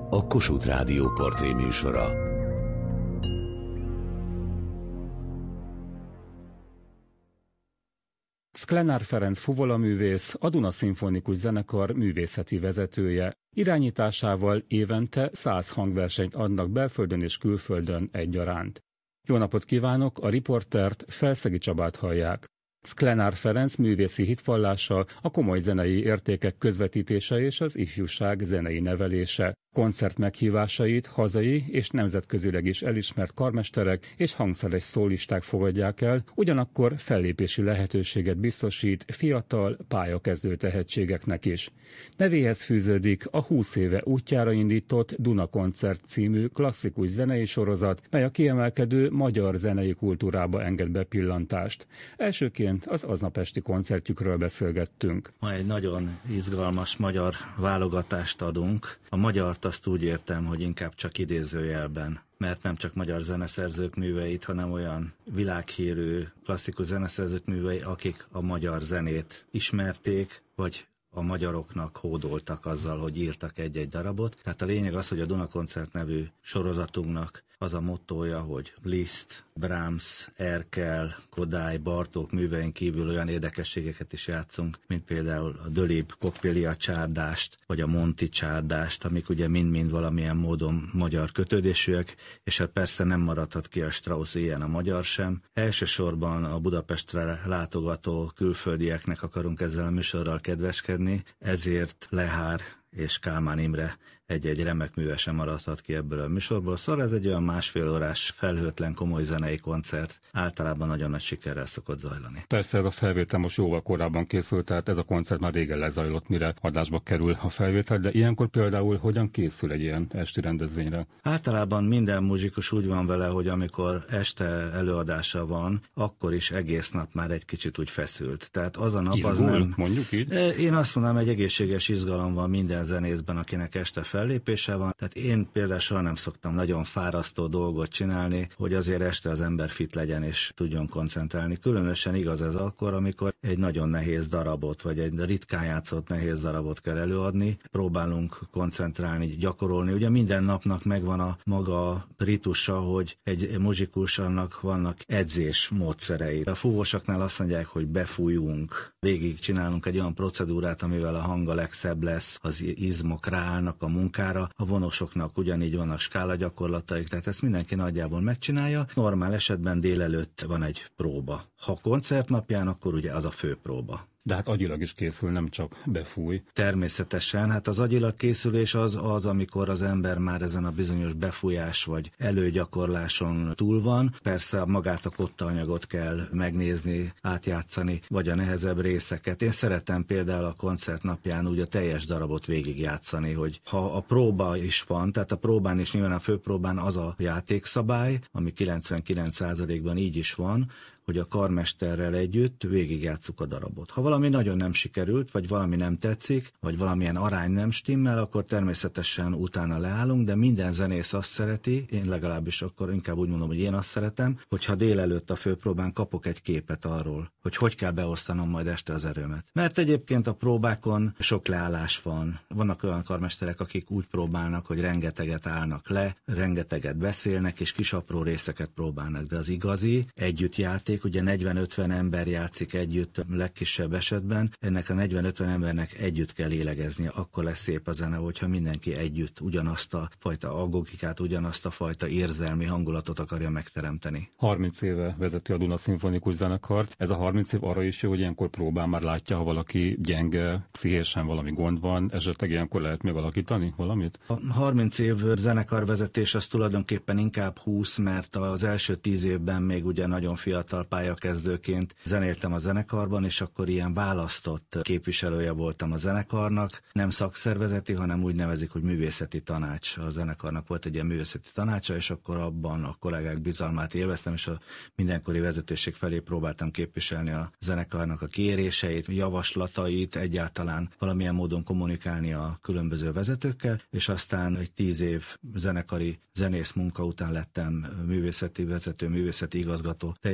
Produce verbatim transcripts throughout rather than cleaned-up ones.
a Kossuth Rádió portréműsora. Szklenár Ferenc fuvolaművész, a Duna Szimfonikus Zenekar művészeti vezetője. Irányításával évente száz hangversenyt adnak belföldön és külföldön egyaránt. Jó napot kívánok, a riportert, Felszegi Csabát hallják. Szklenár Ferenc művészi hitvallása, a komoly zenei értékek közvetítése és az ifjúság zenei nevelése. Koncert meghívásait hazai és nemzetközileg is elismert karmesterek és hangszeres szólisták fogadják el, ugyanakkor fellépési lehetőséget biztosít fiatal, pályakezdő tehetségeknek is. Nevéhez fűződik a húsz éve útjára indított Duna Koncert című klasszikus zenei sorozat, mely a kiemelkedő magyar zenei kultúrába enged bepillantást. Elsőként az aznap esti koncertjükről beszélgettünk. Ma egy nagyon izgalmas magyar válogatást adunk. A magyart azt úgy értem, hogy inkább csak idézőjelben, mert nem csak magyar zeneszerzők műveit, hanem olyan világhírű klasszikus zeneszerzők művei, akik a magyar zenét ismerték, vagy a magyaroknak hódoltak azzal, hogy írtak egy-egy darabot. Tehát a lényeg az, hogy a Duna Koncert nevű sorozatunknak az a mottója, hogy Liszt, Brahms, Erkel, Kodály, Bartók művein kívül olyan érdekességeket is játszunk, mint például a Dölib Koppélia csárdást, vagy a Monti csárdást, amik ugye mind-mind valamilyen módon magyar kötődésűek, és hát persze nem maradhat ki a Strauss ilyen a magyar sem. Elsősorban a Budapestre látogató külföldieknek akarunk ezzel a műsorral kedveskedni, ezért Lehár és Kálmán Imre egy-egy remek műve sem maradhat ki ebből a műsorból. Szóval ez egy olyan másfél órás, felhőtlen, komoly zenei koncert, általában nagyon nagy sikerrel szokott zajlani. Persze ez a felvétel most jóval korábban készült, tehát ez a koncert már régen lezajlott, mire adásba kerül a felvétel, de ilyenkor például hogyan készül egy ilyen esti rendezvényre? Általában minden muzsikus úgy van vele, hogy amikor este előadása van, akkor is egész nap már egy kicsit úgy feszült. Tehát az a nap Izgul, az nem... mondjuk így? Én azt mondanám, egy egészséges izgalom van minden zenészben, akinek este fellépése van. Tehát én például soha nem szoktam nagyon fárasztó dolgot csinálni, hogy azért este az ember fit legyen és tudjon koncentrálni. Különösen igaz ez akkor, amikor egy nagyon nehéz darabot, vagy egy ritkán játszott nehéz darabot kell előadni. Próbálunk koncentrálni, gyakorolni. Ugye minden napnak megvan a maga ritusa, hogy egy muzsikus, annak vannak edzés módszerei. A fúvósoknál azt mondják, hogy befújunk. Végig csinálunk egy olyan procedúrát, amivel a hang a legszebb lesz, az izmok ráállnak a munkára, a vonosoknak ugyanígy vannak skála gyakorlataik, tehát ezt mindenki nagyjából megcsinálja. Normál esetben délelőtt van egy próba. Ha koncertnapján, akkor ugye az a fő próba. De hát agyilag is készül, nem csak befúj. Természetesen, hát az agyilag készülés az, az, amikor az ember már ezen a bizonyos befújás vagy előgyakorláson túl van. Persze magát a kottaanyagot kell megnézni, átjátszani, vagy a nehezebb részeket. Én szeretem például a koncert napján úgy a teljes darabot végigjátszani, hogy ha a próba is van, tehát a próbán is nyilván a főpróbán az a játékszabály, ami kilencvenkilenc százalékban így is van, hogy a karmesterrel együtt végigjátsszuk a darabot. Ha valami nagyon nem sikerült, vagy valami nem tetszik, vagy valamilyen arány nem stimmel, akkor természetesen utána leállunk, de minden zenész azt szereti, én legalábbis akkor inkább úgy mondom, hogy én azt szeretem, hogyha délelőtt a főpróbán kapok egy képet arról, hogy hogy kell beosztanom majd este az erőmet. Mert egyébként a próbákon sok leállás van. Vannak olyan karmesterek, akik úgy próbálnak, hogy rengeteget állnak le, rengeteget beszélnek, és kis apró részeket próbálnak, de az igazi együttjáték, ugye negyven-ötven ember játszik együtt legkisebb esetben, ennek a negyven-ötven embernek együtt kell lélegeznie, akkor lesz szép a zene, hogyha mindenki együtt ugyanazt a fajta agogikát, ugyanazt a fajta érzelmi hangulatot akarja megteremteni. harminc éve vezeti a Duna Szimfonikus Zenekart. Ez a harminc év arra is jó, hogy ilyenkor próbál már látja, ha valaki gyenge, pszichésen valami gond van, esetleg ilyenkor lehet még alakítani valamit? A harminc év zenekarvezetés az tulajdonképpen inkább húsz, mert az első tíz évben még ugye nagyon fiatal pályakezdőként zenéltem a zenekarban, és akkor ilyen választott képviselője voltam a zenekarnak, nem szakszervezeti, hanem úgy nevezik, hogy művészeti tanács. A zenekarnak volt egy ilyen művészeti tanácsa, és akkor abban a kollégák bizalmát élveztem, és a mindenkori vezetőség felé próbáltam képviselni a zenekarnak a kéréseit, javaslatait, egyáltalán valamilyen módon kommunikálni a különböző vezetőkkel, és aztán egy tíz év zenekari zenész munka után lettem művészeti vezető, művészeti igazgató, teljesen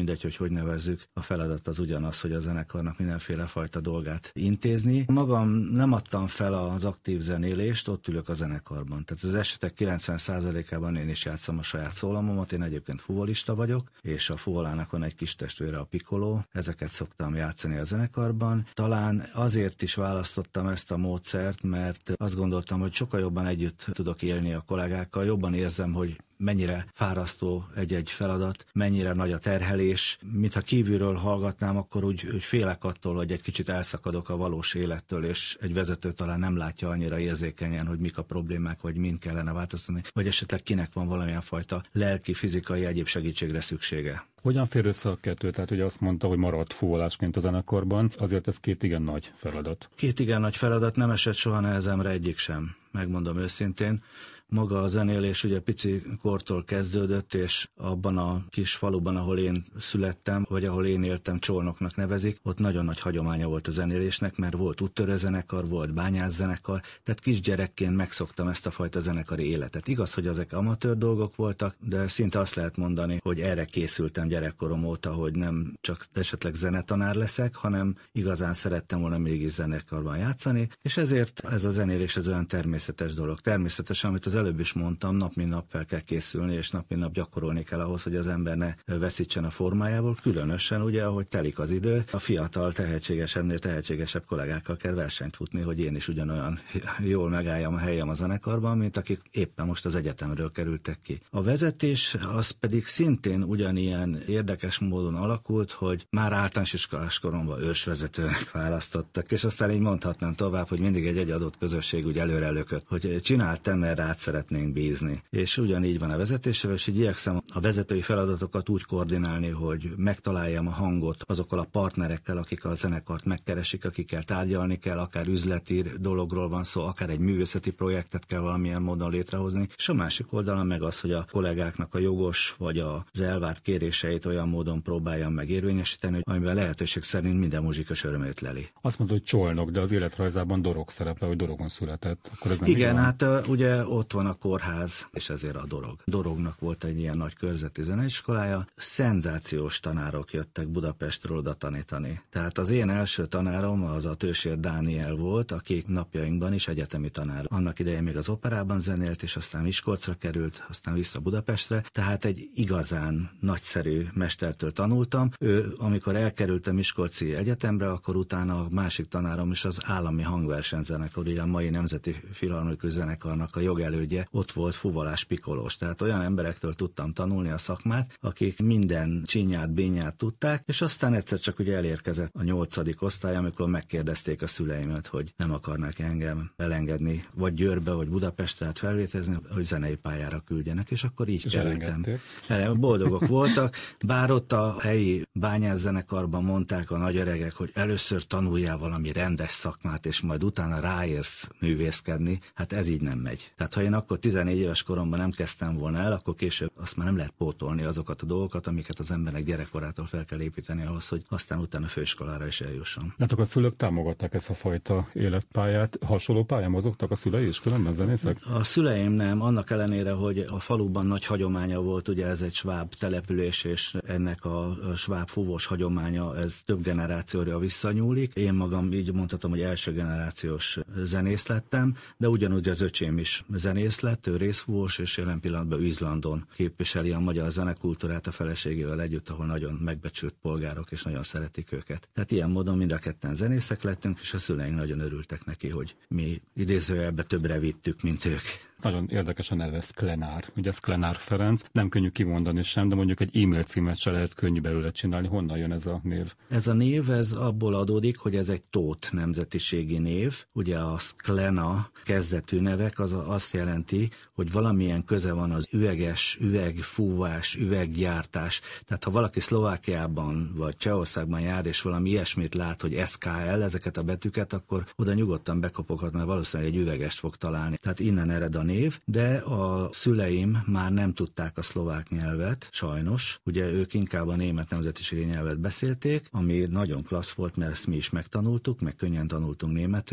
mindegy, hogy hogy nevezzük, a feladat az ugyanaz, hogy a zenekarnak mindenféle fajta dolgát intézni. Magam nem adtam fel az aktív zenélést, ott ülök a zenekarban. Tehát az esetek kilencven százalékában én is játszom a saját szólamomat, én egyébként fuvolista vagyok, és a fuvolának van egy kis testvére, a piccolo, ezeket szoktam játszani a zenekarban. Talán azért is választottam ezt a módszert, mert azt gondoltam, hogy sokkal jobban együtt tudok élni a kollégákkal, jobban érzem, hogy mennyire fárasztó egy-egy feladat, mennyire nagy a terhelés. Mintha kívülről hallgatnám, akkor úgy, úgy félek attól, hogy egy kicsit elszakadok a valós élettől, és egy vezető talán nem látja annyira érzékenyen, hogy mik a problémák, vagy mind kellene változtatni, vagy esetleg kinek van valamilyen fajta lelki, fizikai, egyéb segítségre szüksége. Hogyan fér össze a kettő? Tehát ugye azt mondta, hogy maradt fuvolásként a zenekarban, azért ez két igen nagy feladat. Két igen nagy feladat, nem esett soha nehezemre egyik sem, megmondom őszintén. Maga a zenélés ugye pici kortól kezdődött, és abban a kis faluban, ahol én születtem, vagy ahol én éltem, Csolnoknak nevezik, ott nagyon nagy hagyománya volt a zenélésnek, mert volt úttörőzenekar, volt bányászzenekar, tehát kisgyerekként megszoktam ezt a fajta zenekari életet. Igaz, hogy ezek amatőr dolgok voltak, de szinte azt lehet mondani, hogy erre készültem gyerekkorom óta, hogy nem csak esetleg zenetanár leszek, hanem igazán szerettem volna mégis zenekarban játszani, és ezért ez a zenélés ez olyan természetes dolog. Természetesen, amit az előbb is mondtam, nap mint nap fel kell készülni, és nap mint nap gyakorolni kell ahhoz, hogy az ember ne veszítsen a formájából, különösen ugye, ahogy telik az idő, a fiatal, tehetségesebbnél tehetségesebb kollégákkal kell versenyt futni, hogy én is ugyanolyan jól megálljam a helyem a zenekarban, mint akik éppen most az egyetemről kerültek ki. A vezetés az pedig szintén ugyanilyen érdekes módon alakult, hogy már általános iskolás koromban ősvezetőnek választottak, és aztán így mondhatnám tovább, hogy mindig egy, egy adott közösség úgy előre lökött, hogy csináltam, mert rád szeretnénk bízni. És ugyanígy van a vezetéssel, és így igyekszem a vezetői feladatokat úgy koordinálni, hogy megtaláljam a hangot azokkal a partnerekkel, akik a zenekart megkeresik, akikkel tárgyalni kell, akár üzleti dologról van szó, akár egy művészeti projektet kell valamilyen módon létrehozni, és a másik oldalon meg az, hogy a kollégáknak a jogos vagy az elvárt kéréseit olyan módon próbáljam meg érvényesíteni, amivel lehetőség szerint minden muzsikus örömét leli. Azt mondod, hogy Csolnok, de az életrajzában Dorog szerepel, hogy Dorogon született. Akkor ez nem igen, hát ugye ott van a kórház, és ezért a Dorog. Dorognak volt egy ilyen nagy körzeti zeneiskolája. Szenzációs tanárok jöttek Budapestről oda tanítani. Tehát az én első tanárom az a Tősér Dániel volt, aki napjainkban is egyetemi tanár. Annak idején még az operában zenélt, és aztán Miskolcra került, aztán vissza Budapestre. Tehát egy igazán nagyszerű mestertől tanultam. Ő, amikor elkerült a Miskolci Egyetemre, akkor utána a másik tanárom is az Állami Hangversenyzenekar, ugye a mai Nemzeti Filharmonikus Zenekarnak a jogelődje, ott volt fuvolás pikolós. Tehát olyan emberektől tudtam tanulni a szakmát, akik minden csinyát, bényát tudták, és aztán egyszer csak ugye elérkezett a nyolcadik osztály, amikor megkérdezték a szüleimet, hogy nem akarnak engem elengedni, vagy Győrbe, vagy Budapestre át felvétezni, hogy zenei pályára küldjenek, és akkor így és kerültem. Boldogok voltak, bár ott a helyi bányászzenekarban mondták a nagyöregek, hogy először tanuljál valami rendes szakmát, és majd utána ráérsz művészkedni, hát ez így nem megy. Tehát ha én akkor tizennégy éves koromban nem kezdtem volna el, akkor később azt már nem lehet pótolni azokat a dolgokat, amiket az embernek gyerekkorától fel kell építeni ahhoz, hogy aztán utána főiskolára is eljusson. De akkor a szülők támogatták ezt a fajta életpályát. Hasonló pályán mozogtak a szülei is, különben zenészek? A szüleim nem, annak ellenére, hogy a faluban nagy hagyománya volt, ugye ez egy sváb település, és ennek a sváb fúvós hagyománya, ez több generációra visszanyúlik. Én magam így mondhatom, hogy első generációs zenész lettem, de ugyanúgy az öcsém is zenész lett, ő részfúvós, és jelen pillanatban Izlandon képviseli a magyar zenekultúrát a feleségével együtt, ahol nagyon megbecsült polgárok, és nagyon szeretik őket. Tehát ilyen módon mind a ketten zenészek lettünk, és a szüleink nagyon örültek neki, hogy mi idézőjelbe többre vittük, mint ők. Nagyon érdekes a neve, Szklenár. Ugye Szklenár Ferenc, nem könnyű kimondani sem, de mondjuk egy e-mail címet se lehet könnyű belőle csinálni. Honnan jön ez a név? Ez a név, ez abból adódik, hogy ez egy tót nemzetiségi név. Ugye a Szklena kezdetű nevek az azt jelenti, hogy valamilyen köze van az üveges, üvegfúvás, üveggyártás. Tehát ha valaki Szlovákiában vagy Csehországban jár, és valami ilyesmit lát, hogy es ká el, ezeket a betűket, akkor oda nyugodtan bekopoghat, mert valószínűleg egy üvegest fog találni. Tehát innen ered a név, de a szüleim már nem tudták a szlovák nyelvet, sajnos. Ugye ők inkább a német nemzetiségi nyelvet beszélték, ami nagyon klassz volt, mert ezt mi is megtanultuk, meg könnyen tanultunk németül,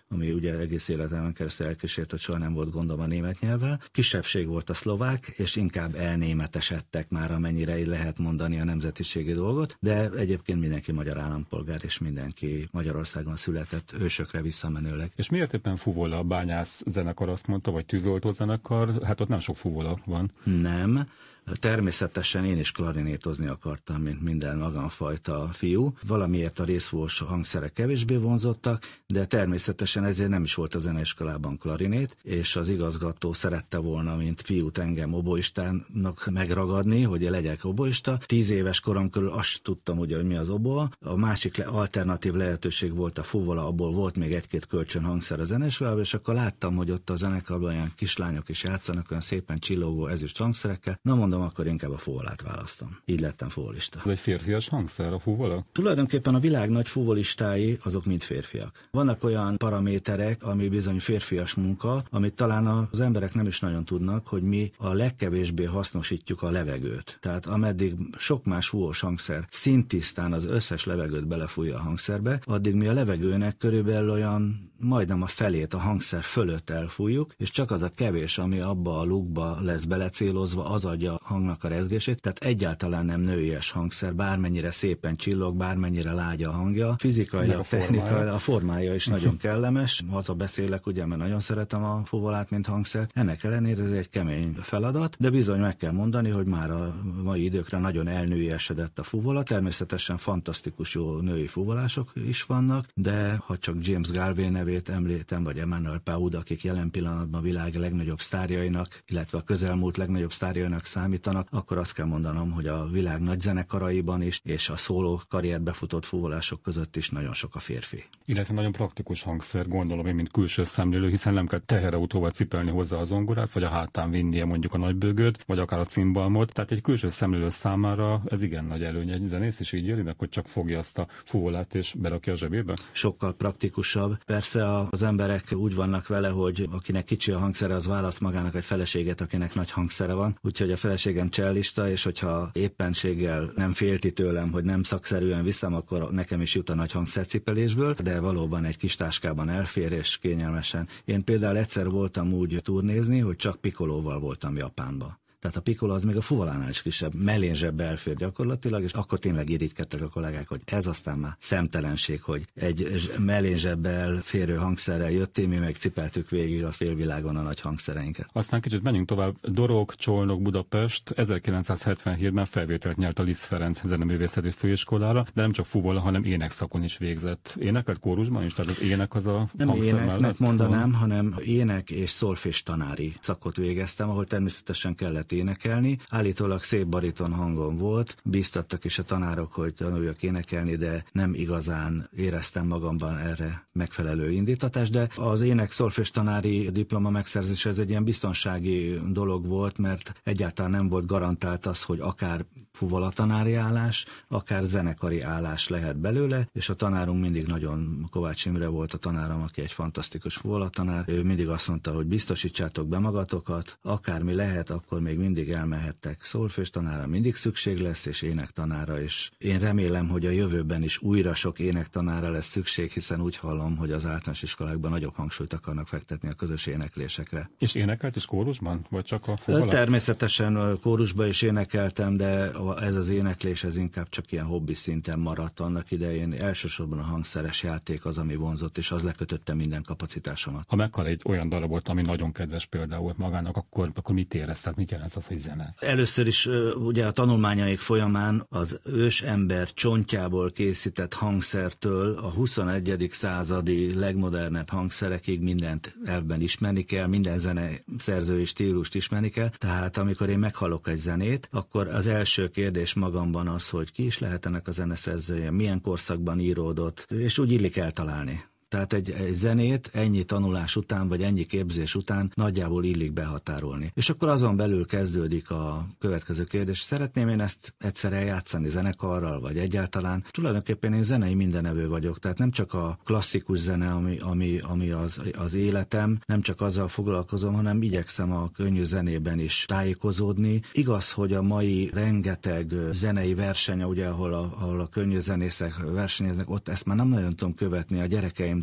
ami ugye egész életemben keresztül elkísért, hogy soha nem volt gondom a német nyelvvel. Kisebbség volt a szlovák, és inkább elnémetesedtek már, amennyire lehet mondani a nemzetiségi dolgot, de egyébként mindenki magyar állampolgár, és mindenki Magyarországon született, ősökre visszamenőleg. És miért éppen fuvola, bányász zenekar azt mondta, vagy tűzoltó zenekar? Hát ott nem sok fuvola van. Nem. Természetesen én is klarinétozni akartam, mint minden magamfajta fiú. Valamiért a részfúvós hangszerek kevésbé vonzottak, de természetesen ezért nem is volt a zeneiskolában klarinét, és az igazgató szerette volna, mint fiút engem oboistának megragadni, hogy legyek oboista. Tíz éves korom körül azt tudtam, ugye, hogy mi az oboa. A másik alternatív lehetőség volt a fuvola, abból volt még egy-két kölcsön hangszer a zeneiskolában, és akkor láttam, hogy ott a zenekarban olyan kislányok is játszanak, olyan szépen csillogó ezüst hangszerekkel. Na mondom, akkor inkább a fuvolát választom. Így lettem fuvolista. Ez egy férfias hangszer, a fuvola? Tulajdonképpen a világ nagy fuvolistái, azok mind férfiak. Vannak olyan paraméterek, ami bizony férfias munka, amit talán az emberek nem is nagyon tudnak, hogy mi a legkevésbé hasznosítjuk a levegőt. Tehát ameddig sok más fúvós hangszer szintisztán az összes levegőt belefújja a hangszerbe, addig mi a levegőnek körülbelül olyan majdnem a felét a hangszer fölött elfújjuk, és csak az a kevés, ami abba a lukba lesz belecélozva, az adja a hangnak a rezgését, tehát egyáltalán nem nőies hangszer, bármennyire szépen csillog, bármennyire lágya a hangja, fizikailag, a technikai, a formája is nagyon kellemes. Haza beszélek, ugye, mert nagyon szeretem a fuvolát, mint hangszert. Ennek ellenére ez egy kemény feladat, de bizony meg kell mondani, hogy már a mai időkre nagyon elnőiesedett a fuvola. Természetesen fantasztikus jó női fuvolások is vannak, de ha csak James Galway nevét említem, vagy Emmanuel Paud, akik jelen pillanatban a világ legnagyobb sztárjainak, illetve a közelmúlt legnagyobb sztárjainak számítanak, akkor azt kell mondanom, hogy a világ nagy zenekaraiban is, és a szóló karriert befutott fuvolások között is nagyon sok a férfi. Illetve nagyon praktikus hangszer, gondolom én, mint külső szemlélő, hiszen nem kell teherautóval cipelni hozzá a zongorát, vagy a hátán vinnie mondjuk a nagybőgőt, vagy akár a cimbalmot. Tehát egy külső szemlélő számára ez igen nagy előny. Egy zenész is így éli meg, hogy csak fogja azt a fuvolát és berakja a zsebébe? Sokkal praktikusabb. Persze az emberek úgy vannak vele, hogy akinek kicsi a hangszere, az választ magának egy feleséget, akinek nagy hangszere van. Úgyhogy a feleségem csellista, és hogyha éppenséggel nem félti tőlem, hogy nem szakszerűen viszem, akkor nekem is jut a nagy hangszercipelésből, de valóban egy kis táskában elfér, és kényelmesen. Én például egyszer voltam úgy turnézni, hogy csak pikolóval voltam Japánba. Tehát a piccolo az még a fuvolánál is kisebb, mellényzsebbe elfér gyakorlatilag, és akkor tényleg irigykedtek a kollégák, hogy ez aztán már szemtelenség, hogy egy mellényzsebbe elférő hangszerrel jöttél, mi meg cipeltük végig a félvilágon a nagy hangszereinket. Aztán kicsit menjünk tovább. Dorog, Csolnok, Budapest ezerkilencszázhetvenhétben felvételt nyert a Liszt Ferenc Zeneművészeti Főiskolára, de nem csak fuvola, hanem énekszakon is végzett. Énekelt kórusban is, tehát az ének az a nem hangszer éneknek mellett mondanám, van, hanem ének és szolfés tanári szakot végeztem, ahol természetesen kellett énekelni. Állítólag szép bariton hangom volt, bíztattak is a tanárok, hogy tanuljak énekelni, de nem igazán éreztem magamban erre megfelelő indítatást, de az ének szolfés tanári diploma megszerzése ez egy ilyen biztonsági dolog volt, mert egyáltalán nem volt garantált az, hogy akár fuvolatanári állás, akár zenekari állás lehet belőle, és a tanárunk mindig nagyon, Kovács Imre volt a tanárom, aki egy fantasztikus fuvolatanár, ő mindig azt mondta, hogy biztosítsátok be magatokat, akármi lehet, akkor még mindig elmehettek. Szolfés tanára mindig szükség lesz, és énektanára is. Én remélem, hogy a jövőben is újra sok énektanára lesz szükség, hiszen úgy hallom, hogy az általános iskolákban nagyobb hangsúlyt akarnak fektetni a közös éneklésekre. És énekelt is kórusban? Vagy csak a fuvola? Természetesen kórusban is énekeltem, de ez az éneklés ez inkább csak ilyen hobbi szinten maradt annak idején. Elsősorban a hangszeres játék az, ami vonzott, és az lekötötte minden kapacitásomat. Ha meghal egy olyan darabot, ami nagyon kedves például magának, akkor, akkor mit érez? Tehát mit jelent az, hogy zene? Először is ugye a tanulmányaik folyamán az ős ember csontjából készített hangszertől a huszonegyedik századi legmodernebb hangszerekig mindent elvben ismerni kell, minden zene szerzői stílust ismerni kell. Tehát amikor én meghallok egy zenét, akkor az első kérdés magamban az, hogy ki is lehet ennek a zeneszerzője, milyen korszakban íródott, és úgy illik eltalálni. Tehát egy, egy zenét ennyi tanulás után, vagy ennyi képzés után nagyjából illik behatárolni. És akkor azon belül kezdődik a következő kérdés. Szeretném én ezt egyszer eljátszani zenekarral, vagy egyáltalán? Tulajdonképpen én zenei mindenevő vagyok, tehát nem csak a klasszikus zene, ami, ami, ami az, az életem, nem csak azzal foglalkozom, hanem igyekszem a könnyű zenében is tájékozódni. Igaz, hogy a mai rengeteg zenei verseny, ugye, ahol a, ahol a könnyű zenészek versenyeznek, ott ezt már nem nagyon tudom követni, a gyerekeim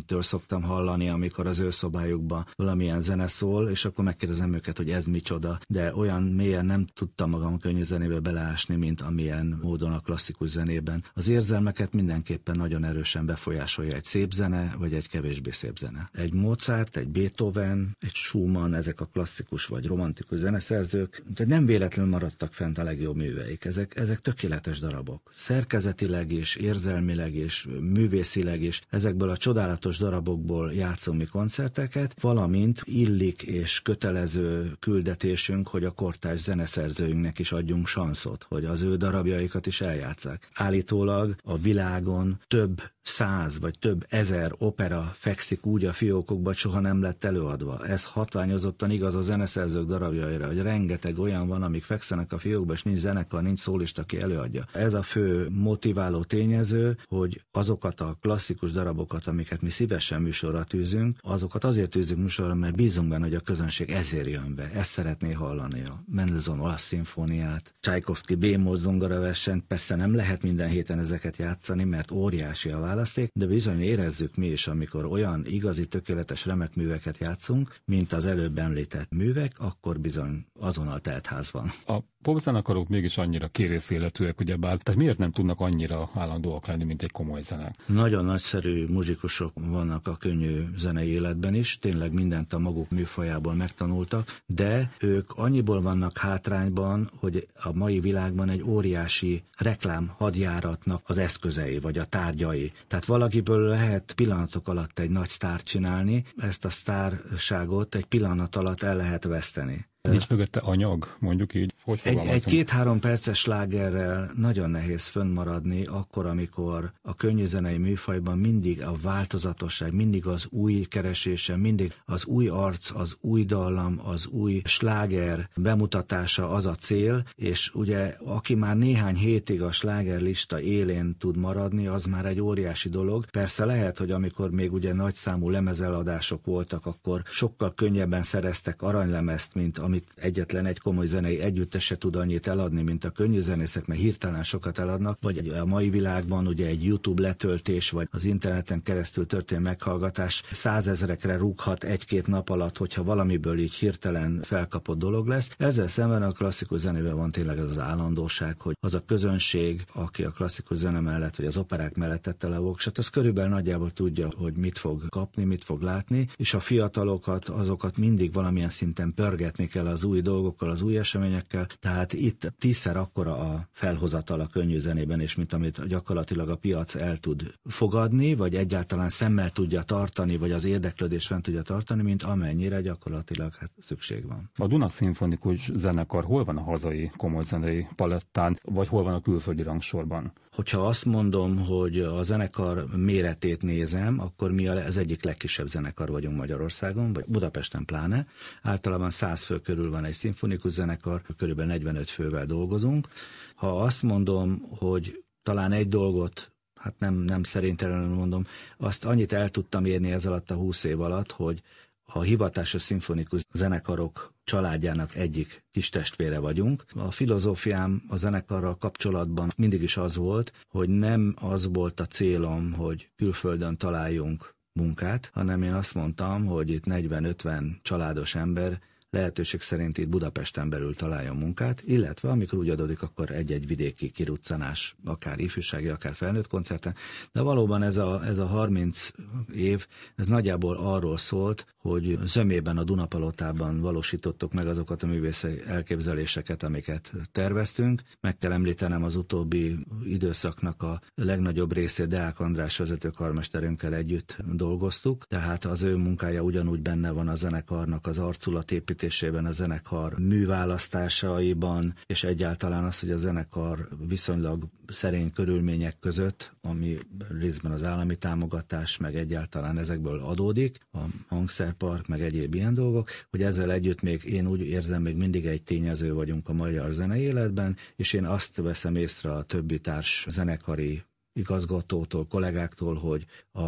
szüleimtől szoktam hallani, amikor az ő szobájukban valamilyen zene szól, és akkor megkérdezem őket, hogy ez micsoda, de olyan mélyen nem tudtam magam könnyű zenébe beleásni, mint amilyen módon a klasszikus zenében. Az érzelmeket mindenképpen nagyon erősen befolyásolja egy szép zene, vagy egy kevésbé szép zene. Egy Mozart, egy Beethoven, egy Schumann, ezek a klasszikus vagy romantikus zeneszerzők, de nem véletlenül maradtak fent a legjobb műveik. Ezek, ezek tökéletes darabok. Szerkezetileg is, érzelmileg is, művészileg is. Ezekből a csodálatos darabokból játszunk mi koncerteket, valamint illik és kötelező küldetésünk, hogy a kortárs zeneszerzőinknek is adjunk sanszot, hogy az ő darabjaikat is eljátsszák. Állítólag a világon több száz vagy több ezer opera fekszik úgy a fiókokba, soha nem lett előadva. Ez hatványozottan igaz a zeneszerzők darabjaira, hogy rengeteg olyan van, amik fekszenek a fiókba, és nincs zenekar, nincs szólista, aki előadja. Ez a fő motiváló tényező, hogy azokat a klasszikus darabokat, amiket mi szívesen műsorra tűzünk, azokat azért tűzünk műsorra, mert bízunk benne, hogy a közönség ezért jön be, ezt szeretné hallani, a Mendelssohn olasz szimfóniát, Csajkovszky B-moll zongoraversenyt. Persze nem lehet minden héten ezeket játszani, mert óriási a választék, de bizony érezzük mi is, amikor olyan igazi, tökéletes remek műveket játszunk, mint az előbb említett művek, akkor bizony azonnal teltház van. A popzenekarok mégis annyira kérészéletűek, ugyebár, tehát miért nem tudnak annyira állandóak lenni, mint egy komoly zene? Nagyon nagyszerű muzsikusok vannak a könnyű zenei életben is, tényleg mindent a maguk műfajából megtanultak, de ők annyiból vannak hátrányban, hogy a mai világban egy óriási reklám hadjáratnak az eszközei, vagy a tárgyai. Tehát valakiből lehet pillanatok alatt egy nagy sztárt csinálni, ezt a sztárságot egy pillanat alatt el lehet veszteni. Nincs mögötte anyag, mondjuk így? Hogy egy, egy két-három perces slágerrel nagyon nehéz fönnmaradni, akkor, amikor a könnyűzenei műfajban mindig a változatosság, mindig az új keresése, mindig az új arc, az új dallam, az új sláger bemutatása az a cél, és ugye aki már néhány hétig a slágerlista élén tud maradni, az már egy óriási dolog. Persze lehet, hogy amikor még ugye nagyszámú lemezeladások voltak, akkor sokkal könnyebben szereztek aranylemezt, mint amit egyetlen egy komoly zenei együttes se tud annyit eladni, mint a könnyű zenészek, mert hirtelen sokat eladnak, vagy a mai világban ugye egy YouTube letöltés, vagy az interneten keresztül történő meghallgatás százezrekre rúghat egy-két nap alatt, hogyha valamiből így hirtelen felkapott dolog lesz. Ezzel szemben a klasszikus zenében van tényleg ez az állandóság, hogy az a közönség, aki a klasszikus zene mellett, vagy az operák mellett tette le a voksot, az körülbelül nagyjából tudja, hogy mit fog kapni, mit fog látni, és a fiatalokat, azokat mindig valamilyen szinten pörgetni kell az új dolgokkal, az új eseményekkel, tehát itt tízszer akkora a felhozatal a könnyű zenében, és mint amit gyakorlatilag a piac el tud fogadni, vagy egyáltalán szemmel tudja tartani, vagy az érdeklődés fent tudja tartani, mint amennyire gyakorlatilag hát szükség van. A Duna Szimfonikus Zenekar hol van a hazai komoly zenei palettán, vagy hol van a külföldi rangsorban? Hogyha azt mondom, hogy a zenekar méretét nézem, akkor mi az egyik legkisebb zenekar vagyunk Magyarországon, vagy Budapesten pláne. Általában száz fő körül van egy szimfonikus zenekar, körülbelül negyvenöt fővel dolgozunk. Ha azt mondom, hogy talán egy dolgot, hát nem, nem szerintelenül mondom, azt annyit el tudtam érni ez alatt a húsz év alatt, hogy a hivatásos szimfonikus zenekarok családjának egyik kis testvére vagyunk. A filozófiám a zenekarral kapcsolatban mindig is az volt, hogy nem az volt a célom, hogy külföldön találjunk munkát, hanem én azt mondtam, hogy itt negyven-ötven családos ember lehetőség szerint itt Budapesten belül találjon munkát, illetve amikor úgy adódik, akkor egy-egy vidéki kiruccanás, akár ifjúsági, akár felnőtt koncerten. De valóban ez a, ez a harminc év, ez nagyjából arról szólt, hogy zömében a Dunapalotában valósítottuk meg azokat a művészeti elképzeléseket, amiket terveztünk. Meg kell említenem az utóbbi időszaknak a legnagyobb részét Deák András vezetőkarmesterünkkel együtt dolgoztuk, tehát az ő munkája ugyanúgy benne van a zenekarnak az arculatépítésében, a zenekar műválasztásaiban, és egyáltalán az, hogy a zenekar viszonylag szerény körülmények között, ami részben az állami támogatás, meg egyáltalán ezekből adódik, a hangszerpark, meg egyéb ilyen dolgok, hogy ezzel együtt még én úgy érzem, még mindig egy tényező vagyunk a magyar zenei életben, és én azt veszem észre a többi társ zenekari igazgatótól, kollégáktól, hogy a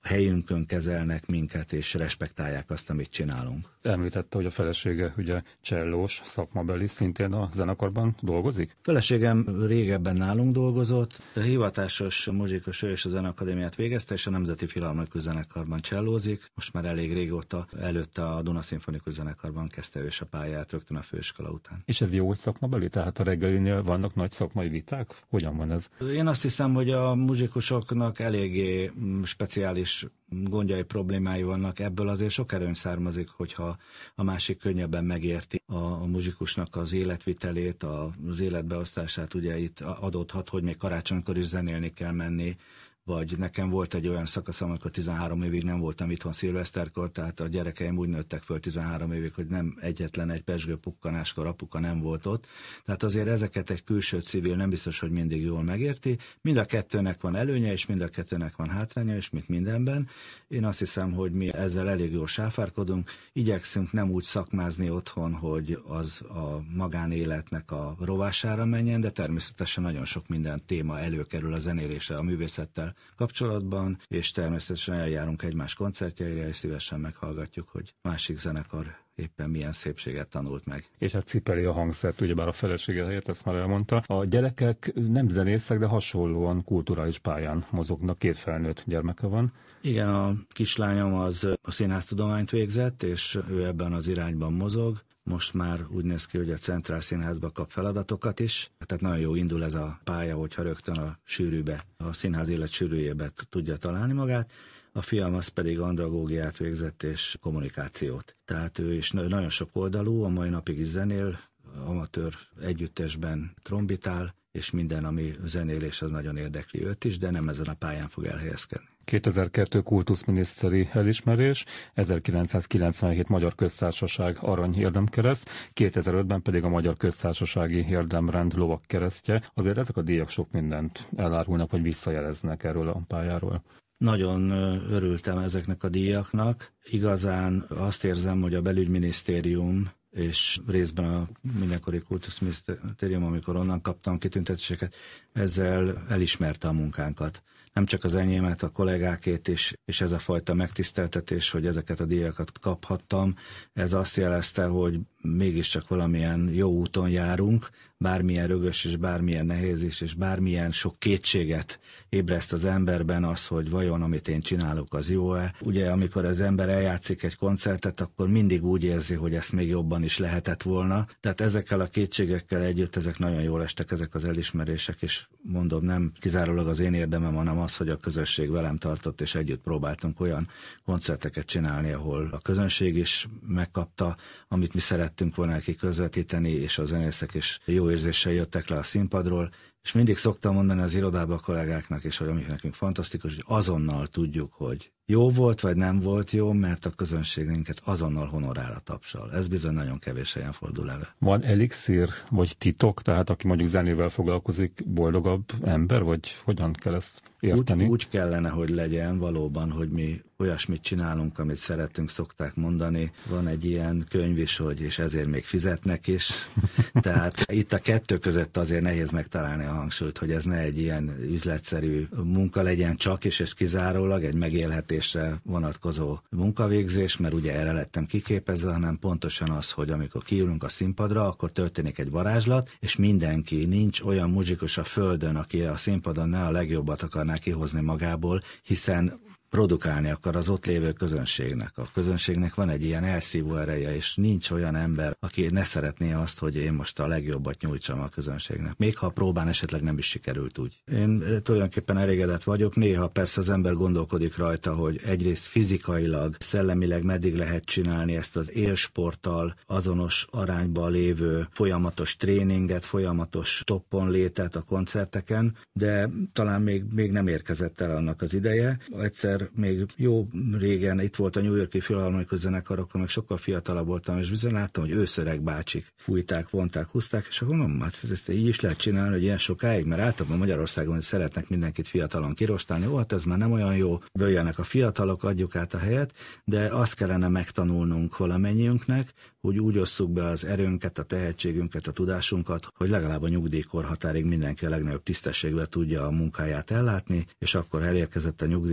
helyünkön kezelnek minket, és respektálják azt, amit csinálunk. Említette, hogy a felesége ugye csellós, szakmabeli, szintén a zenekarban dolgozik? Feleségem régebben nálunk dolgozott, hivatásos muzsikus, ő is a Zeneakadémiát végezte, és a Nemzeti Filharmonikus Zenekarban csellózik. Most már elég régóta, előtte a Duna Szimfonikus Zenekarban kezdte ő is a pályát rögtön a főiskola után. És ez jó, hogy szakmabeli? Tehát a reggelinél vannak nagy szakmai viták? Hogyan van ez? Én azt hiszem, hogy a muzsikusoknak eléggé speciális gondjai, problémái vannak, ebből azért sok erőny származik, hogyha a másik könnyebben megérti a, a muzsikusnak az életvitelét, az életbeosztását. Ugye itt adódhat, hogy még karácsonykor is zenélni kell menni, vagy nekem volt egy olyan szakaszom, amikor tizenhárom évig nem voltam itthon szilveszterkor, tehát a gyerekeim úgy nőttek föl tizenhárom évig, hogy nem egyetlen egy pezsgő pukkanáskor apuka nem volt ott. Tehát azért ezeket egy külső civil nem biztos, hogy mindig jól megérti. Mind a kettőnek van előnye, és mind a kettőnek van hátránya, és mint mindenben. Én azt hiszem, hogy mi ezzel elég jól sáfárkodunk. Igyekszünk nem úgy szakmázni otthon, hogy az a magánéletnek a rovására menjen, de természetesen nagyon sok minden téma előkerül a zenélésre, a művészettel kapcsolatban, és természetesen eljárunk egymás koncertjeire, és szívesen meghallgatjuk, hogy másik zenekar éppen milyen szépséget tanult meg. És hát cipeli a hangszert, ugyebár a felesége helyett, ezt már elmondta. A gyerekek nem zenészek, de hasonlóan kulturális pályán mozognak, két felnőtt gyermeke van. Igen, a kislányom az a színháztudományt végzett, és ő ebben az irányban mozog. Most már úgy néz ki, hogy a Centrál Színházba kap feladatokat is. Tehát nagyon jó indul ez a pálya, hogyha rögtön a sűrűbe, a színház élet sűrűjébe tudja találni magát. A fiam az pedig andragógiát végzett és kommunikációt. Tehát ő is nagyon sok oldalú, a mai napig is zenél, amatőr együttesben trombitál, és minden, ami zenélés, az nagyon érdekli őt is, de nem ezen a pályán fog elhelyezkedni. kétezer-kettő kultuszminiszteri elismerés, ezerkilencszázkilencvenhét Magyar Köztársaság Arany Érdemkereszt, kétezer-ötben pedig a Magyar Köztársasági Érdemrend Lovagkeresztje. Azért ezek a díjak sok mindent elárulnak, vagy visszajeleznek erről a pályáról. Nagyon örültem ezeknek a díjaknak. Igazán azt érzem, hogy a belügyminisztérium és részben a mindenkori kultuszminisztérium, amikor onnan kaptam kitüntetéseket, ezzel elismerte a munkánkat. Nem csak az enyémet, a kollégákét is, és ez a fajta megtiszteltetés, hogy ezeket a díjakat kaphattam, ez azt jelezte, hogy mégiscsak valamilyen jó úton járunk, bármilyen rögös és bármilyen nehéz is, és bármilyen sok kétséget ébreszt az emberben az, hogy vajon amit én csinálok, az jó-e. Ugye amikor az ember eljátszik egy koncertet, akkor mindig úgy érzi, hogy ezt még jobban is lehetett volna. Tehát ezekkel a kétségekkel együtt ezek nagyon jól estek, ezek az elismerések, és mondom, nem kizárólag az én érdemem, hanem az, hogy a közösség velem tartott, és együtt próbáltunk olyan koncerteket csinálni, ahol a közönség is megkapta, amit mi szerettünk volna neki közvetíteni, és a zenészek is jó érzéssel jöttek le a színpadról, és mindig szoktam mondani az irodába a kollégáknak is, hogy ami nekünk fantasztikus, hogy azonnal tudjuk, hogy jó volt, vagy nem volt jó, mert a közönségünket azonnal honorál a tapsal. Ez bizony nagyon kevés helyen fordul elő. Van elixír, vagy titok, tehát aki mondjuk zenével foglalkozik, boldogabb ember, vagy hogyan kell ezt érteni? Úgy, úgy kellene, hogy legyen valóban, hogy mi olyasmit csinálunk, amit szeretünk, szokták mondani. Van egy ilyen könyv is, hogy és ezért még fizetnek is. Tehát itt a kettő között azért nehéz megtalálni a hangsúlyt, hogy ez ne egy ilyen üzletszerű munka legyen csak is, és kizárólag egy megélhetésre vonatkozó munkavégzés, mert ugye erre lettem kiképezve, hanem pontosan az, hogy amikor kiülünk a színpadra, akkor történik egy varázslat, és mindenki, nincs olyan muzsikus a földön, aki a színpadon ne a legjobbat akarná kihozni magából, hiszen produkálni akar az ott lévő közönségnek. A közönségnek van egy ilyen elszívó ereje, és nincs olyan ember, aki ne szeretné azt, hogy én most a legjobbat nyújtsam a közönségnek. Még ha a próbán esetleg nem is sikerült úgy. Én tulajdonképpen elégedett vagyok. Néha persze az ember gondolkodik rajta, hogy egyrészt fizikailag, szellemileg meddig lehet csinálni ezt az élsporttal azonos arányban lévő folyamatos tréninget, folyamatos toppon létet a koncerteken, de talán még, még nem érkezett el annak az ideje. Egyszer még jó régen itt volt a New York-i Filharmonikus Zenekar, akkor meg sokkal fiatalabb voltam, és bizony láttam, hogy őszöreg bácsik fújták, vonták, húzták, és akkor mondom, hát ezt így is lehet csinálni, hogy ilyen sokáig, mert általában Magyarországon hogy szeretnek mindenkit fiatalon kirostálni, ó, hát ez már nem olyan jó, bőjjenek a fiatalok, adjuk át a helyet, de azt kellene megtanulnunk valamennyiünknek, hogy úgy osszuk be az erőnket, a tehetségünket, a tudásunkat, hogy legalább a nyugdíjkorhatárig mindenki a legnagyobb tisztességben tudja a munkáját ellátni, és akkor elérkezett a nyugdíj, akkor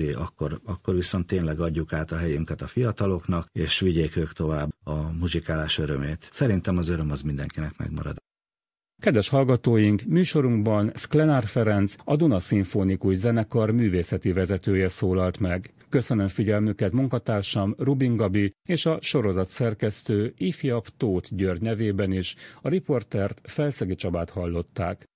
akkor, akkor viszont tényleg adjuk át a helyünket a fiataloknak, és vigyék ők tovább a muzsikálás örömét. Szerintem az öröm az mindenkinek megmarad. Kedves hallgatóink, műsorunkban Szklenár Ferenc, a Duna Szimfonikus Zenekar művészeti vezetője szólalt meg. Köszönöm figyelmüket munkatársam Rubin Gabi és a sorozat szerkesztő ifjabb Tóth György nevében is, a riportert Felszegi Csabát hallották.